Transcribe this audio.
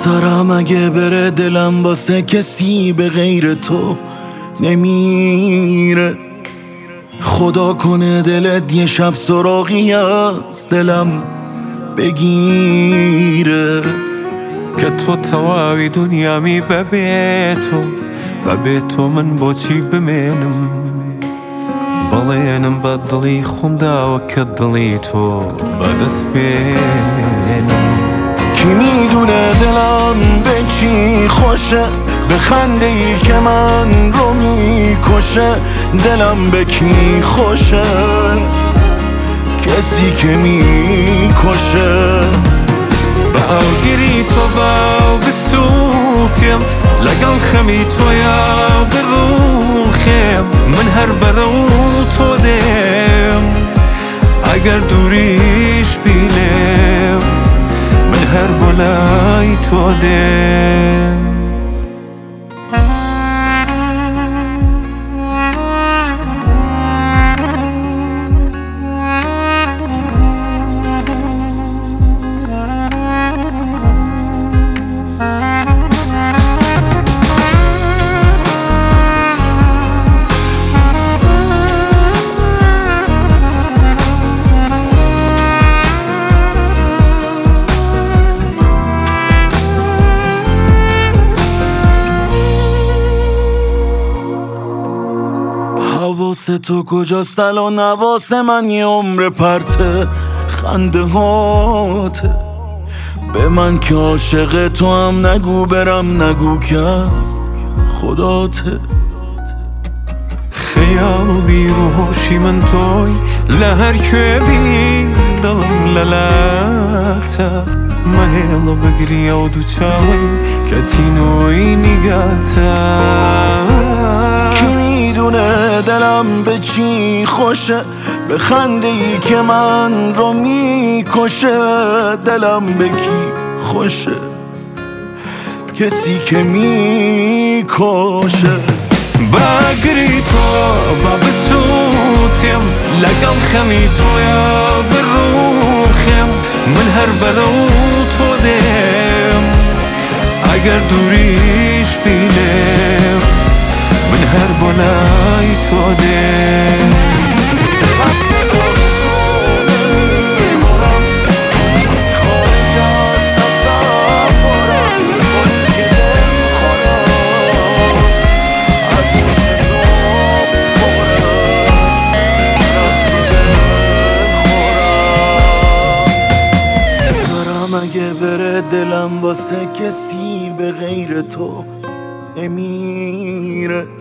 سرم اگه بره دلم واسه کسی به غیر تو نمیره. خدا کنه دلت یه شب سراغی از دلم بگیره که تو تواوی دنیامی ببێ تۆ من بۆچی بمێنم بەڵێنم بە دڵی خۆمداوە کە دڵی تۆ بەدەست بێنم. کی میدونه دلم به چی خوشه، به خنده ای که من رو میکشه. دلم به کی خوشه؟ کسی که میکشه. بەئاوگری تۆ باو بسووتێم لەگەڵ خەمی تۆیا بڕوخێم من هەر بەرەو تۆ دێم ئەگەر دووریش بینێم من هەر بۆ لای تۆ دێم. حواس تو کجاست الان؟ حواس من یه عمر پرته خنده هاته. به من که عاشق تو هم نگو برم نگو که از خداته. خەیاڵ و بیرۆشی من تۆی لە هەر کوێبی دڵم لەلاتە مەهێڵە بگریە و دوو چاوەی کە تینۆی نیگاتە. دلم به چی خوشه، به خنده ای که من رو میکشه. دلم به کی خوشه؟ کسی که میکشه. باگری تۆ با بسووتێم لەگەڵ خەمی تۆیا بڕوخێم من هەر بەرەو تۆ دێم ئەگەر دووریش بینێم من هەر بۆ لای تۆ دێم. اگه بره دلم واسه کسی به غیر تو نمیره.